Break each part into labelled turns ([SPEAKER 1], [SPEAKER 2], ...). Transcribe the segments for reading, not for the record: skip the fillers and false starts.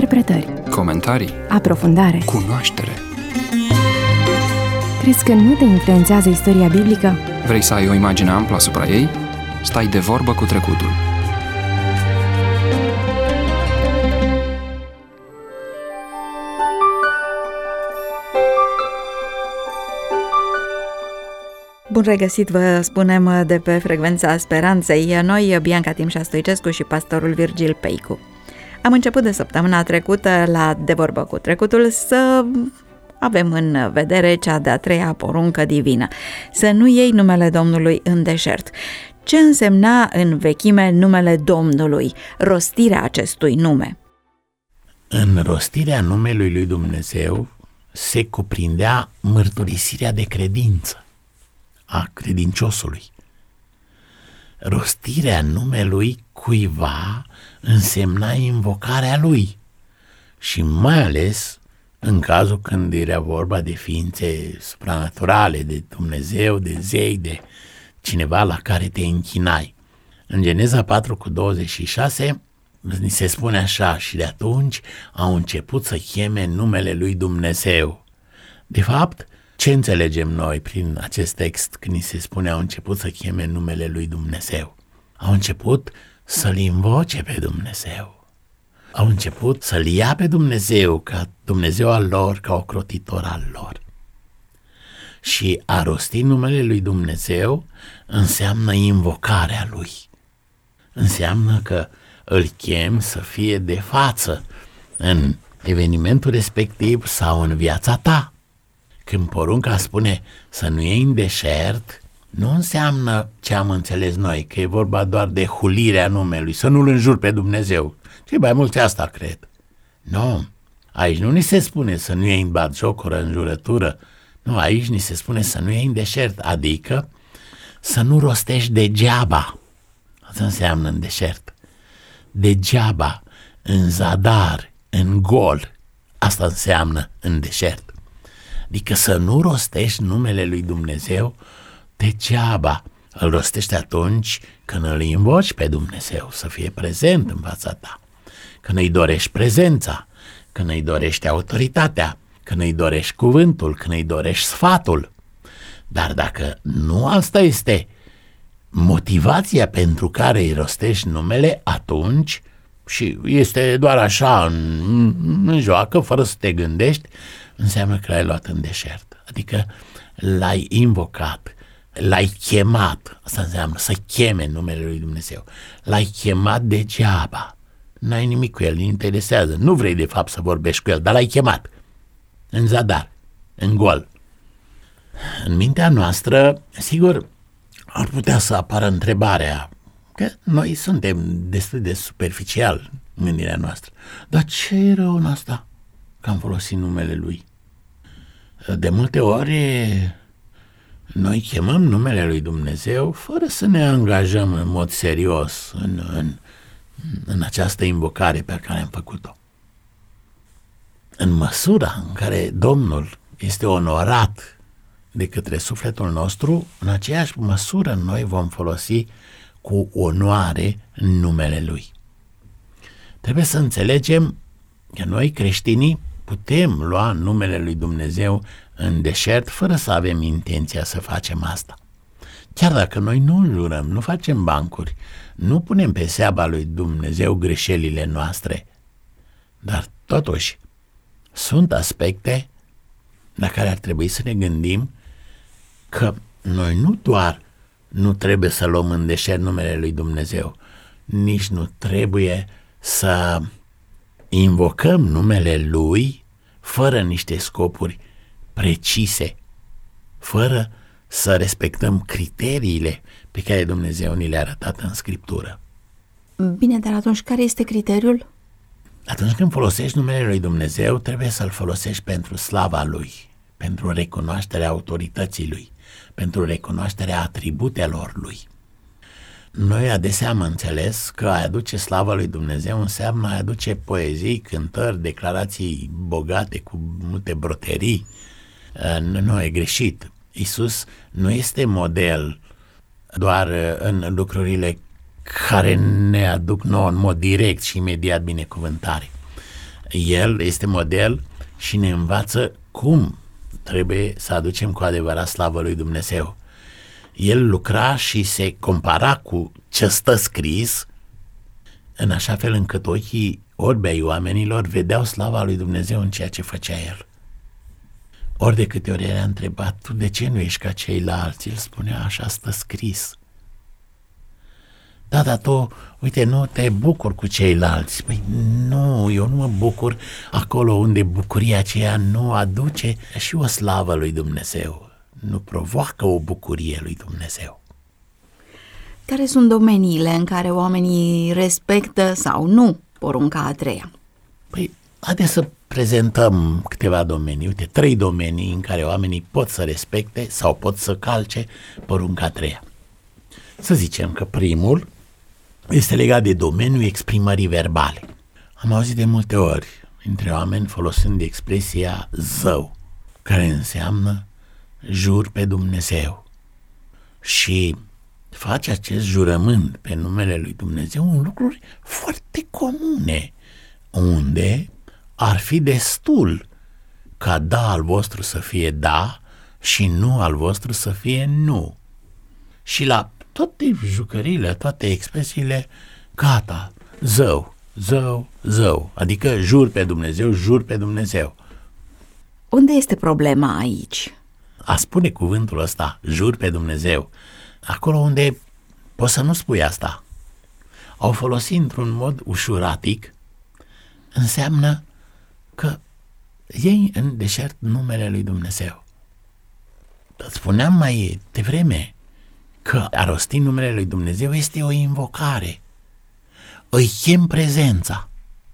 [SPEAKER 1] Interpretări,
[SPEAKER 2] comentarii,
[SPEAKER 1] aprofundare.
[SPEAKER 2] cunoaștere.
[SPEAKER 1] Crezi că nu te influențează istoria biblică?
[SPEAKER 2] Vrei să ai o imagine amplă asupra ei? Stai de vorbă cu trecutul.
[SPEAKER 3] Bun regăsit, vă spunem de pe Frecvența Speranței, noi, Bianca Timșa Stoicescu și pastorul Virgil Peicu. Am început de săptămâna trecută la De vorbă cu trecutul să avem în vedere cea de-a treia poruncă divină, să nu iei numele Domnului în deșert. Ce însemna în vechime numele Domnului, rostirea acestui nume?
[SPEAKER 4] În rostirea numelui lui Dumnezeu se cuprindea mărturisirea de credință a credinciosului. Rostirea numelui cuiva însemna invocarea lui și mai ales în cazul când era vorba de ființe supranaturale, de Dumnezeu, de zei, de cineva la care te închinai. În Geneza 4:26 ni se spune așa: și de atunci au început să cheme numele lui Dumnezeu. De fapt, ce înțelegem noi prin acest text când ni se spune au început să cheme numele lui Dumnezeu? Au început să-L invoce pe Dumnezeu. Au început să-L ia pe Dumnezeu ca Dumnezeu al lor, ca ocrotitor al lor. Și a rosti numele lui Dumnezeu înseamnă invocarea Lui. Înseamnă că îl chem să fie de față în evenimentul respectiv sau în viața ta. Când porunca spune să nu iei în deșert, nu înseamnă ce am înțeles noi, că e vorba doar de hulirea numelui, să nu-L înjuri pe Dumnezeu. Și mai mulți asta cred. Nu, aici nu ni se spune să nu iei în batjocură, în jurătură. Nu, aici ni se spune să nu iei în deșert, adică să nu rostești degeaba. Asta înseamnă în deșert. Degeaba, în zadar, în gol. Asta înseamnă în deșert. Adică să nu rostești numele lui Dumnezeu degeaba. Îl rostești atunci când îl invoci pe Dumnezeu să fie prezent în fața ta, când îi dorești prezența, când îi dorești autoritatea, când îi dorești cuvântul, când îi dorești sfatul. Dar dacă nu asta este motivația pentru care îi rostești numele, atunci, și este doar așa în joacă, fără să te gândești, înseamnă că l-ai luat în deșert. Adică l-ai invocat, l-ai chemat. Asta înseamnă să cheme numele lui Dumnezeu. L-ai chemat degeaba. N-ai nimic cu el, nu interesează. Nu vrei de fapt să vorbești cu el, dar l-ai chemat. În zadar, în gol. În mintea noastră, sigur, ar putea să apară întrebarea, că noi suntem destul de superficial în gândirea noastră. Dar ce e rău în asta? Că am folosit numele lui. De multe ori noi chemăm numele lui Dumnezeu fără să ne angajăm în mod serios în această invocare pe care am făcut-o. În măsura în care Domnul este onorat de către sufletul nostru, în aceeași măsură noi vom folosi cu onoare numele Lui. Trebuie să înțelegem că noi, creștinii, putem lua numele lui Dumnezeu în deșert fără să avem intenția să facem asta. Chiar dacă noi nu înjurăm, nu facem bancuri, nu punem pe seaba lui Dumnezeu greșelile noastre, dar totuși sunt aspecte la care ar trebui să ne gândim că noi nu doar nu trebuie să luăm în deșert numele lui Dumnezeu, nici nu trebuie să invocăm numele Lui fără niște scopuri precise, fără să respectăm criteriile pe care Dumnezeu ni le-a arătat în Scriptură.
[SPEAKER 3] Bine, dar atunci care este criteriul?
[SPEAKER 4] Atunci când folosești numele lui Dumnezeu, trebuie să-L folosești pentru slava Lui, pentru recunoașterea autorității Lui, pentru recunoașterea atributelor Lui. Noi adesea am înțeles că a aduce slava lui Dumnezeu înseamnă a aduce poezii, cântări, declarații bogate cu multe broterii. Nu, e greșit. Iisus nu este model doar în lucrurile care ne aduc nouă în mod direct și imediat binecuvântare. El este model și ne învață cum trebuie să aducem cu adevărat slavă lui Dumnezeu. El lucra și se compara cu ce stă scris, în așa fel încât ochii orbi ai oamenilor vedeau slava lui Dumnezeu în ceea ce făcea el. Ori de câte ori era întrebat, tu de ce nu ești ca ceilalți? El spunea, așa stă scris. Da, dar tu, uite, nu te bucuri cu ceilalți. Păi nu, eu nu mă bucur acolo unde bucuria aceea nu aduce și o slavă lui Dumnezeu, nu provoacă o bucurie lui Dumnezeu.
[SPEAKER 3] Care sunt domeniile în care oamenii respectă sau nu porunca a treia?
[SPEAKER 4] Păi, haideți să prezentăm câteva domenii. Uite, 3 domenii în care oamenii pot să respecte sau pot să calce porunca a treia. Să zicem că primul este legat de domeniul exprimării verbale. Am auzit de multe ori între oameni folosind expresia zău, care înseamnă jur pe Dumnezeu. Și face acest jurământ pe numele lui Dumnezeu în lucruri foarte comune, unde ar fi destul ca da al vostru să fie da și nu al vostru să fie nu. Și la toate jucăriile, toate expresiile, gata, zău, zău, zău, adică jur pe Dumnezeu, jur pe Dumnezeu.
[SPEAKER 3] Unde este problema aici?
[SPEAKER 4] A spune cuvântul ăsta, jur pe Dumnezeu, acolo unde poți să nu spui asta. Au folosit într-un mod ușuratic, înseamnă că iei în deșert numele lui Dumnezeu. Îți spuneam mai devreme că a rosti numele lui Dumnezeu este o invocare. Îi chem prezența.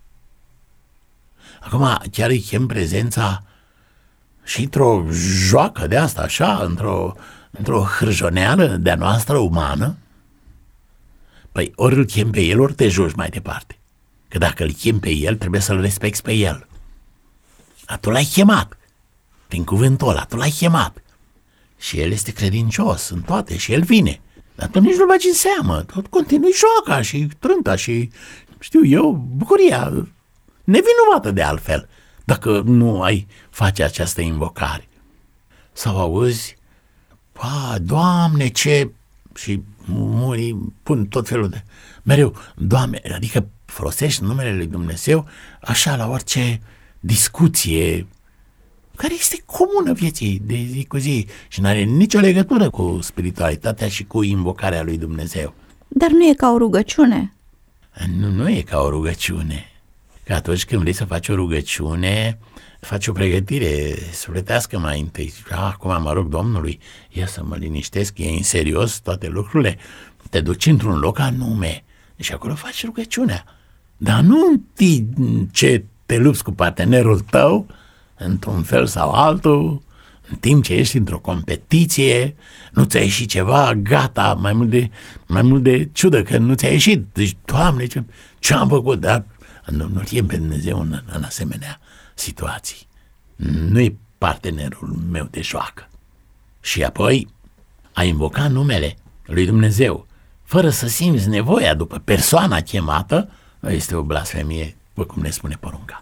[SPEAKER 4] Acum chiar îi chem prezența și într-o joacă de asta, așa, într-o hârjoneală de-a noastră umană. Păi ori îl chem pe el, ori te joci mai departe. Că dacă îl chem pe el, trebuie să-l respecti pe el. Dar tu l-ai chemat. Prin cuvântul ăla, tu l-ai chemat. Și el este credincios în toate și el vine. Dar tu nici nu bagi în seamă. Tot continui joaca și trânta și, știu eu, bucuria nevinovată de altfel, dacă nu ai face această invocare. Sau auzi, Doamne, ce... Și unii pun tot felul de... Mereu, Doamne, adică folosești numele lui Dumnezeu așa la orice discuție care este comună vieții de zi cu zi și nu are nicio legătură cu spiritualitatea și cu invocarea lui Dumnezeu.
[SPEAKER 3] Dar nu e ca o rugăciune?
[SPEAKER 4] Nu e ca o rugăciune. Că atunci când vrei să faci o rugăciune, faci o pregătire sufletească mai întâi. Acum mă rog Domnului, ia să mă liniștesc, e în serios toate lucrurile. Te duci într-un loc anume și acolo faci rugăciunea. Dar nu în ce te lupți cu partenerul tău, într-un fel sau altul, în timp ce ești într-o competiție, nu ți-a ieșit ceva, gata, mai mult de ciudă că nu ți-a ieșit. Deci, Doamne, ce am făcut? Dar nu-l chem pe Dumnezeu în asemenea situații. Nu e partenerul meu de joacă. Și apoi a invoca numele lui Dumnezeu fără să simți nevoia după persoana chemată este o blasfemie, după cum ne spune porunca.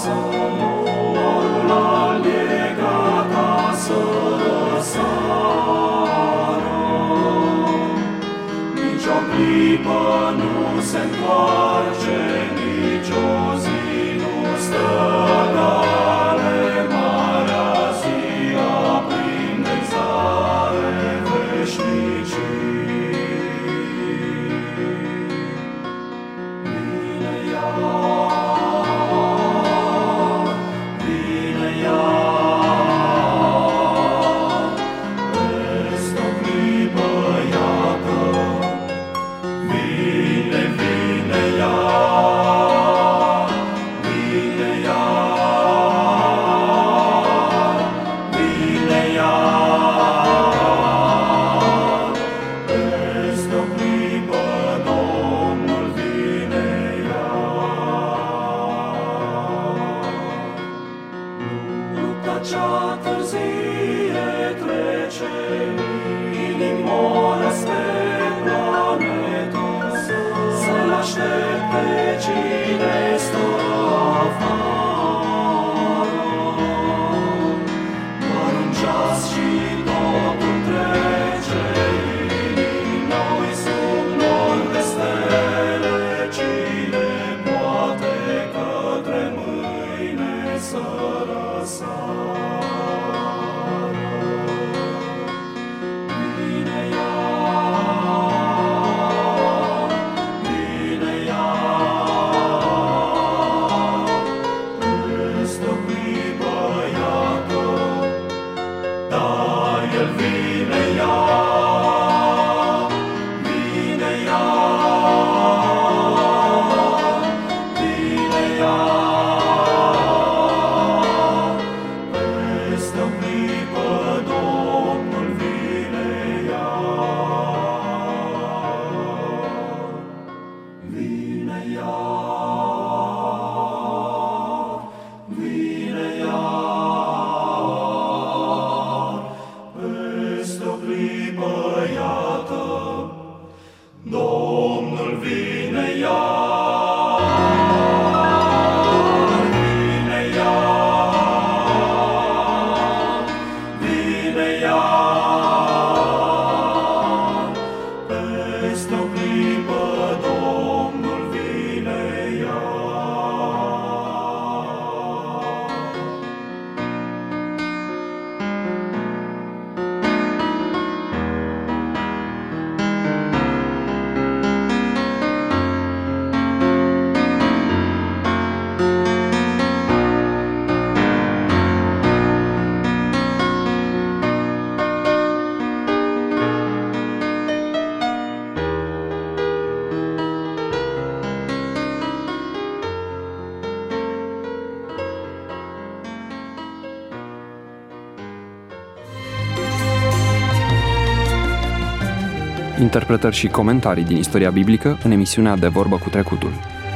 [SPEAKER 5] acasă, morul aleg acasă răsară. Nici o clipă nu se întoarce, nici o zi nu stă gale, marea zi aprinde zare veșnicii. Vine ea, vine ea, peste o clipă, iată, vine, vine ea, vine ea, vine ea, peste o clipă Domnul vine ea. Lupta cea târzie trece, inimora spre planetă, să-l aștepte cine stă afară. Doar un ceas și totul trece, inimi noi sub nori de stele, cine poate către mâine să răsară. Vine ea, vine ea, peste o clipă, iată, da, el vine ea, vine ea, vine ea, peste o clipă Domnul vine ea. Vine ea, vine ea, peste o clipă, iată, Domnul vine ea. Vine ea, vine ea, peste o clipă Domnul vine ea.
[SPEAKER 2] Interpretări și comentarii din istoria biblică în emisiunea De Vorbă cu Trecutul.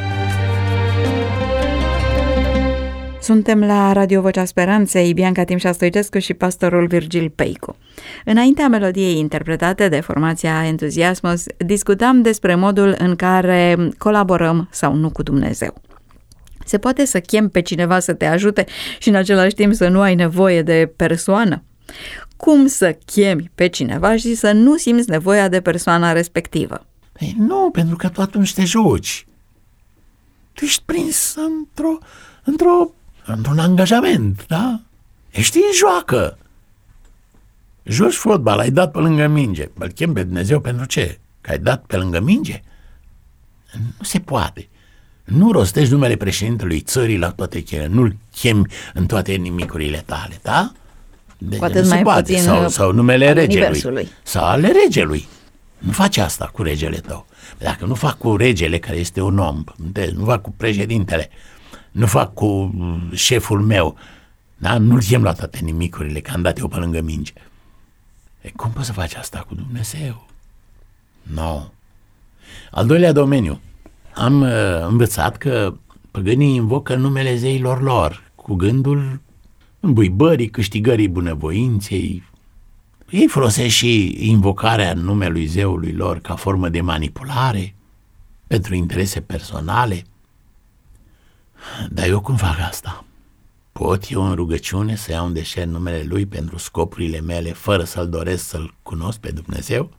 [SPEAKER 3] Suntem la Radio Vocea Speranței, Bianca Timșa Stoicescu și pastorul Virgil Peicu. Înaintea melodiei interpretate de formația Entuziasmos, discutam despre modul în care colaborăm sau nu cu Dumnezeu. Se poate să chemi pe cineva să te ajute și în același timp să nu ai nevoie de persoană? Cum să chemi pe cineva și să nu simți nevoia de persoana respectivă?
[SPEAKER 4] Ei, nu, pentru că tu atunci te joci. Tu ești prins într-un angajament, da? Ești în joacă. Joci fotbal, ai dat pe lângă minge. Îl chem pe Dumnezeu pentru ce? Că ai dat pe lângă minge? Nu se poate. Nu rostești numele președintelui țării la toate cele. Nu-l chemi în toate nimicurile tale, da?
[SPEAKER 3] Cu atât mai puțin
[SPEAKER 4] sau numele regelui.
[SPEAKER 3] Universului.
[SPEAKER 4] Sau ale regelui. Nu faci asta cu regele tău. Dacă nu fac cu regele, care este un om, nu fac cu președintele, nu fac cu șeful meu, da? Nu-l chem la toate nimicurile, că am dat eu pe lângă minge. Cum poți să faci asta cu Dumnezeu? Nu. Al doilea domeniu. Am învățat că păgânii invocă numele zeilor lor, cu gândul îmbuibării, câștigării bunăvoinței. Ei folosesc și invocarea numelui zeului lor ca formă de manipulare, pentru interese personale. Dar eu cum fac asta? Pot eu în rugăciune să iau în deșert numele Lui pentru scopurile mele fără să-L doresc să-L cunosc pe Dumnezeu?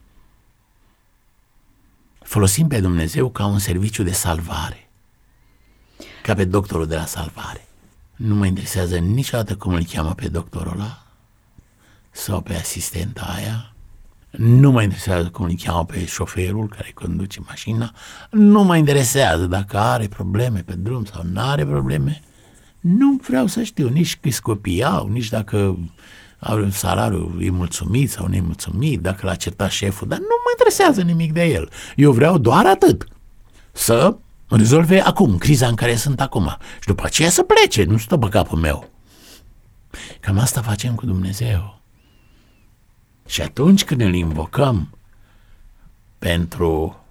[SPEAKER 4] Folosim pe Dumnezeu ca un serviciu de salvare, ca pe doctorul de la salvare. Nu mă interesează niciodată cum îl cheamă pe doctorul ăla sau pe asistenta aia. Nu mă interesează cum îl cheamă pe șoferul care conduce mașina. Nu mă interesează dacă are probleme pe drum sau nu are probleme. Nu vreau să știu nici câți copii au, nici dacă are un salariu, e mulțumit sau nemulțumit, dacă l-a certat șeful, dar nu mă interesează nimic de el. Eu vreau doar atât, să rezolve acum criza în care sunt acum și după aceea să plece, nu stă pe capul meu. Cam asta facem cu Dumnezeu. Și atunci când îl invocăm pentru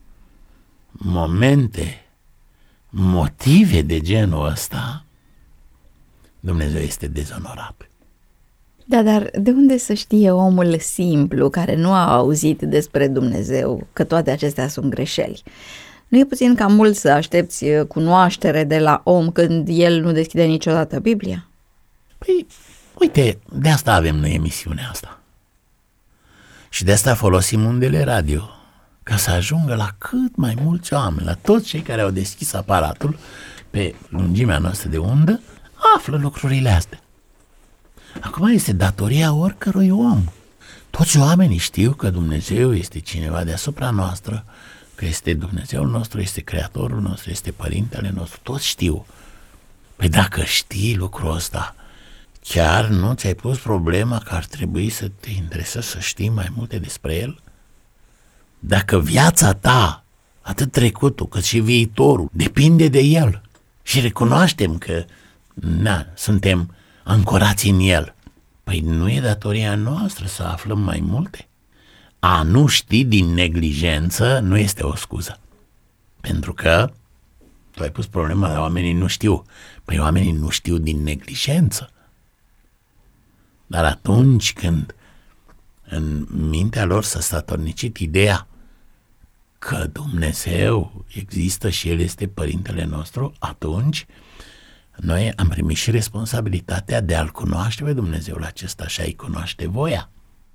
[SPEAKER 4] motive de genul ăsta, Dumnezeu este dezonorat.
[SPEAKER 3] Da, dar de unde să știe omul simplu care nu a auzit despre Dumnezeu că toate acestea sunt greșeli? Nu e puțin cam mult să aștepți cunoaștere de la om când el nu deschide niciodată Biblia?
[SPEAKER 4] Păi, uite, de asta avem noi emisiunea asta. Și de asta folosim undele radio, ca să ajungă la cât mai mulți oameni, la toți cei care au deschis aparatul pe lungimea noastră de undă, află lucrurile astea. Acum este datoria oricărui om. Toți oamenii știu că Dumnezeu este cineva deasupra noastră, că este Dumnezeul nostru, este Creatorul nostru, este Părintele nostru, toți știu. Păi dacă știi lucrul ăsta, chiar nu ți-ai pus problema că ar trebui să te interesezi să știi mai multe despre El? Dacă viața ta, atât trecutul cât și viitorul, depinde de El și recunoaștem că suntem ancorați în El, păi nu e datoria noastră să aflăm mai multe? A nu ști din neglijență nu este o scuză. Pentru că tu ai pus problema, dar oamenii nu știu. Păi oamenii nu știu din neglijență. Dar atunci când în mintea lor s-a statornicit ideea că Dumnezeu există și El este Părintele nostru, atunci noi am primit și responsabilitatea de a-L cunoaște pe Dumnezeul acesta și a-I cunoaște voia.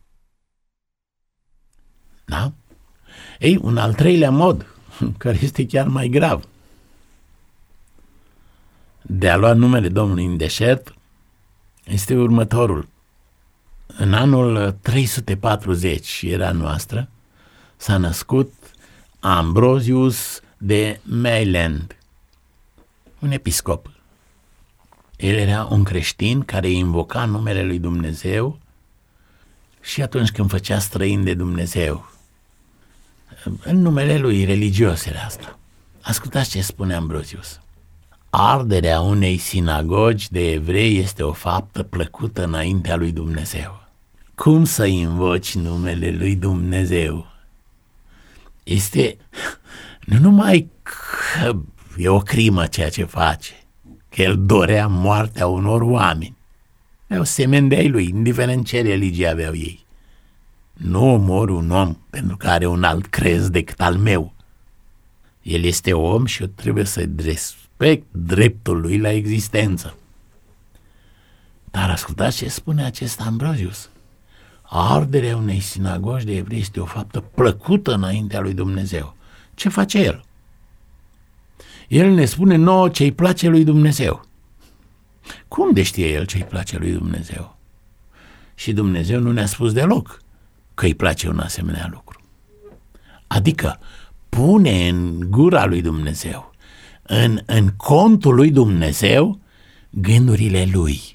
[SPEAKER 4] Da? Ei, un al treilea mod, care este chiar mai grav, de a lua numele Domnului în deșert, este următorul. În anul 340, era noastră, s-a născut Ambrosius de Mailand, un episcop. El era un creștin care invoca numele lui Dumnezeu și atunci când făcea străin de Dumnezeu. În numele lui religios era asta. Ascultați ce spune Ambrosius. Arderea unei sinagogi de evrei este o faptă plăcută înaintea lui Dumnezeu. Cum să invoci numele lui Dumnezeu? Este nu numai că e o crimă ceea ce face, că el dorea moartea unor oameni. Erau semeni de-ai lui, indiferent ce religie aveau ei. Nu omor un om pentru că are un alt crez decât al meu. El este om și eu trebuie să respect dreptul lui la existență. Dar ascultați ce spune acest Ambrosius. Arderea unei sinagogi de evrei este o faptă plăcută înaintea lui Dumnezeu. Ce face el? El ne spune nouă ce-i place lui Dumnezeu. Cum de știe el ce-i place lui Dumnezeu? Și Dumnezeu nu ne-a spus deloc că îi place un asemenea lucru. Adică pune în gura lui Dumnezeu, în contul lui Dumnezeu, gândurile lui.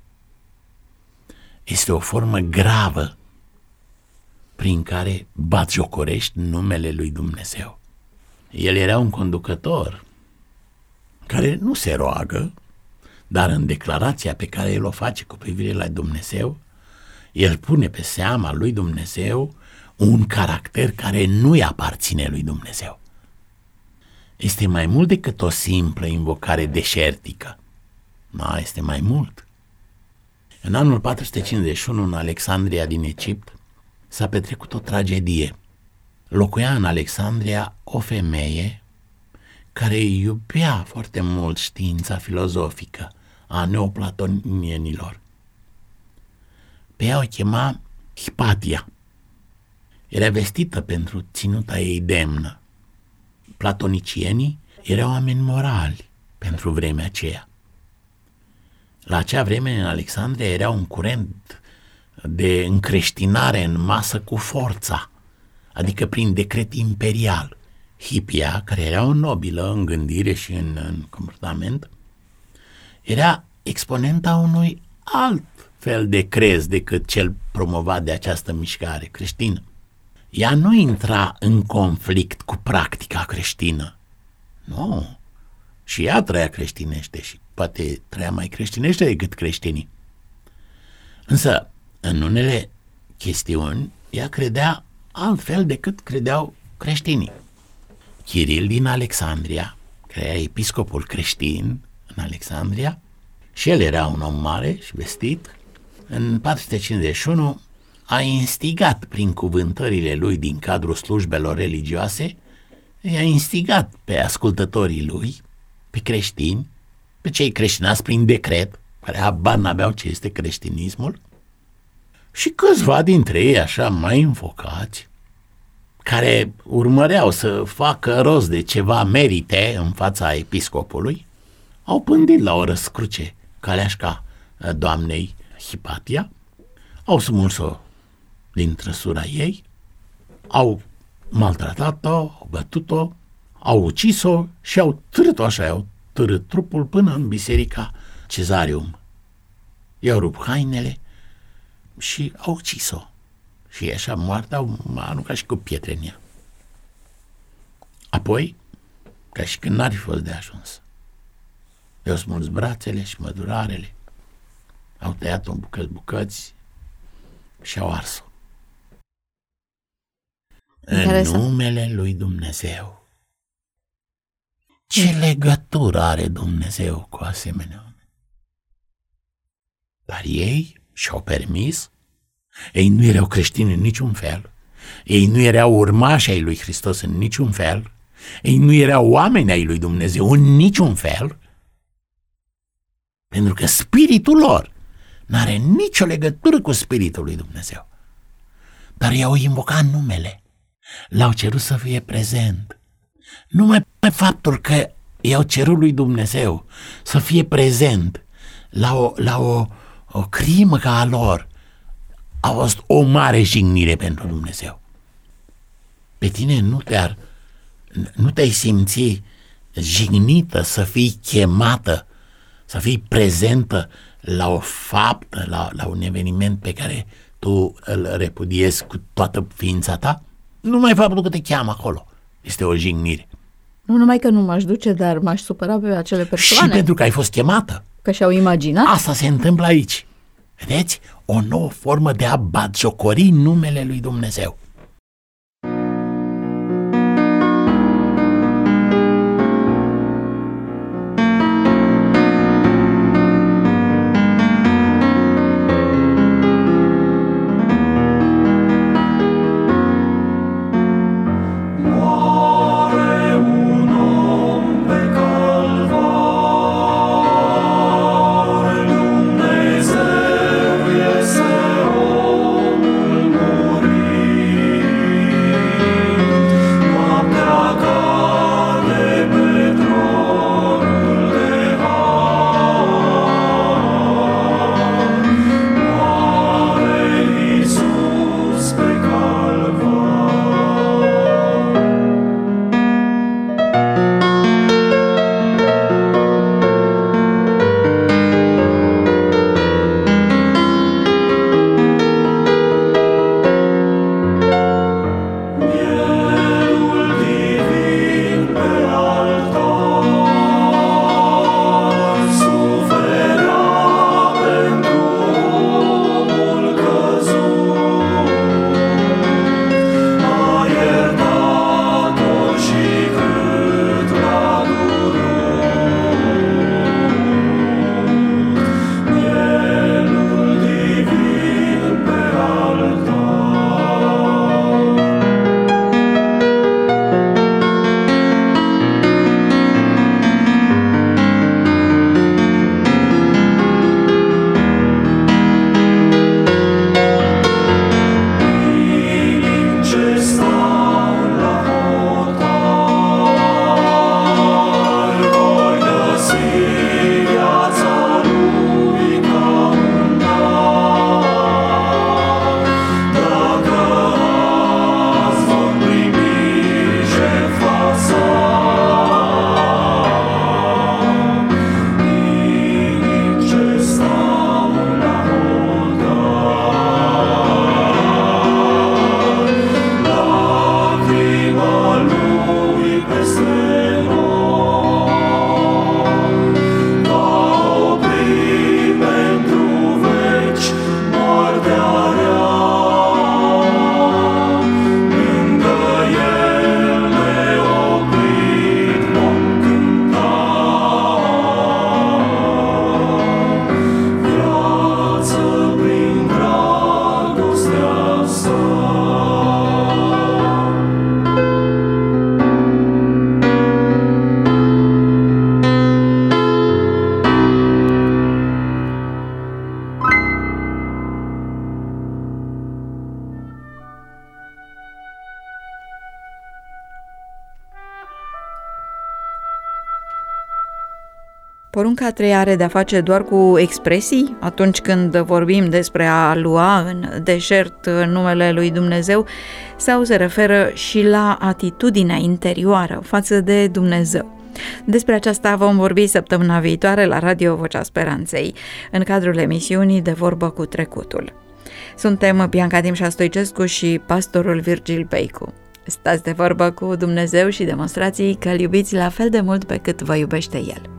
[SPEAKER 4] Este o formă gravă prin care batjocorești numele lui Dumnezeu. El era un conducător care nu se roagă, dar în declarația pe care el o face cu privire la Dumnezeu, el pune pe seama lui Dumnezeu un caracter care nu-i aparține lui Dumnezeu. Este mai mult decât o simplă invocare deșertică. Da, este mai mult. În anul 451, în Alexandria din Egipt, s-a petrecut o tragedie. Locuia în Alexandria o femeie care iubea foarte mult știința filozofică a neoplatonienilor. Pe ea o chema Hipatia. Era vestită pentru ținuta ei demnă. Platonicienii erau oameni morali pentru vremea aceea. La acea vreme în Alexandria era un curent de încreștinare în masă cu forța, adică prin decret imperial. Hipia, care era o nobilă în gândire și în comportament, era exponenta unui alt fel de crez decât cel promovat de această mișcare creștină. Ea nu intra în conflict cu practica creștină. Nu. Și ea trăia creștinește și poate trăia mai creștinește decât creștinii. Însă, în unele chestiuni, ea credea altfel decât credeau creștinii. Chiril din Alexandria, care era episcopul creștin în Alexandria, și el era un om mare și vestit, în 451 a instigat prin cuvântările lui din cadrul slujbelor religioase, i-a instigat pe ascultătorii lui, pe creștini, pe cei creștinați prin decret, care habar n-aveau ce este creștinismul, și câțiva dintre ei așa mai înfocați, care urmăreau să facă rost de ceva merite în fața episcopului, au pândit la o răscruce caleașca doamnei Hipatia, au smuls-o din trăsura ei, au maltratat-o, au bătut-o, au ucis-o și au târât-o așa, au târât trupul până în biserica Cezarium. I-au rupt hainele și au ucis-o. Și așa moartă, au aruncat și cu pietre în ea. Apoi, ca și când n-ar fi fost de ajuns, i-au smuls brațele și mădurarele, au tăiat-o în bucăți și au ars-o. În numele lui Dumnezeu. Ce legătură are Dumnezeu cu asemenea oameni? Dar ei și-au permis. Ei nu erau creștini în niciun fel. Ei nu erau urmași ai lui Hristos în niciun fel. Ei nu erau oameni ai lui Dumnezeu în niciun fel. Pentru că spiritul lor n-are nicio legătură cu spiritul lui Dumnezeu. Dar i-au invocat numele. L-au cerut să fie prezent. Numai pe faptul că i-au cerut lui Dumnezeu să fie prezent la o crimă ca a lor, a fost o mare jignire pentru Dumnezeu. Pe tine nu te-ai simți jignită să fii chemată, să fii prezentă la o faptă, la un eveniment pe care tu îl repudiezi cu toată ființa ta? Numai faptul că te cheamă acolo este o jignire.
[SPEAKER 6] Nu numai că nu m-aș duce, dar m-aș supăra pe acele persoane.
[SPEAKER 4] Și pentru că ai fost chemată.
[SPEAKER 6] Că și-au imaginat.
[SPEAKER 4] Asta se întâmplă aici. Vedeți? O nouă formă de a batjocori numele lui Dumnezeu.
[SPEAKER 5] Dumnezeu este omul murit.
[SPEAKER 3] porunca a treia are de-a face doar cu expresii atunci când vorbim despre a lua în deșert numele lui Dumnezeu sau se referă și la atitudinea interioară față de Dumnezeu? Despre aceasta vom vorbi săptămâna viitoare la Radio Vocea Speranței, în cadrul emisiunii De Vorbă cu Trecutul. Suntem Bianca Timșa Stoicescu și pastorul Virgil Peicu. Stați de vorbă cu Dumnezeu și demonstrați că îl iubiți la fel de mult pe cât vă iubește El.